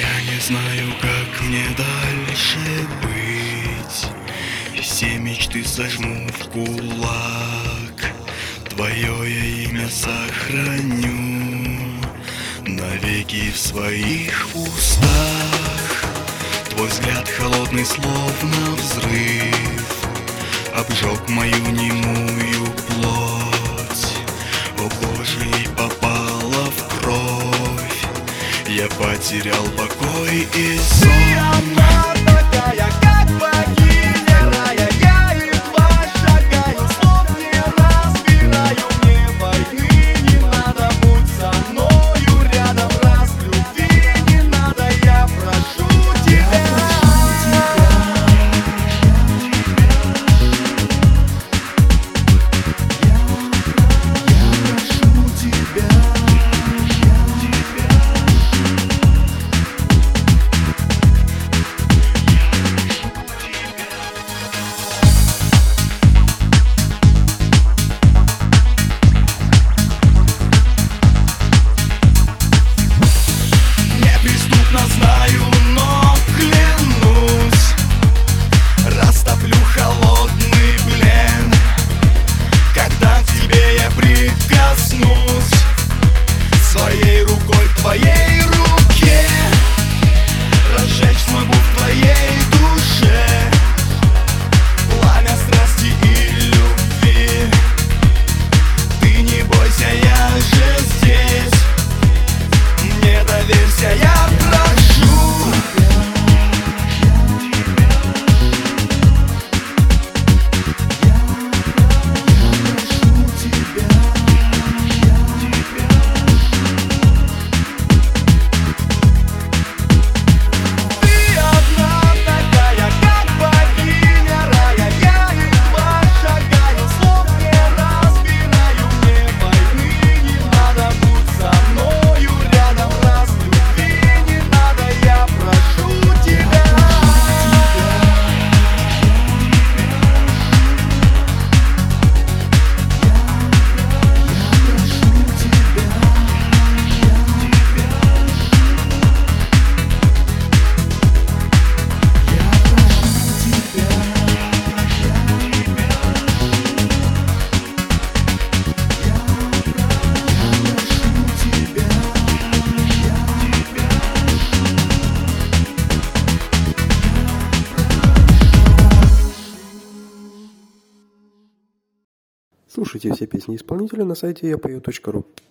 Я не знаю, как мне дальше быть. Все мечты сожму в кулак. Твое я имя сохраню навеки в своих устах. Твой взгляд холодный, словно взрыв, обжег мою немую плоть. О Боже, и попала в кровь. Я потерял покой и сон. Ты одна такая, как богиня рая. Я едва шагаю, слов не разбираю. Мне войны не надо, будь со мною рядом. Раз любви не надо, я прошу тебя. Неприступно знаю, но клянусь, растоплю холодный плен, когда к тебе я прикоснусь своей рукой к твоей руке. Разжечь смогу в твоей душе пламя страсти и любви. Ты не бойся, я же здесь. Мне доверься, я прошу. Ты одна такая, как богиня рая. Я едва шагаю, слов не разбираю. Мне войны не надо, будь со мною рядом. Раз любви не надо, я прошу тебя. Слушайте все песни исполнителя на сайте yapayot.ru.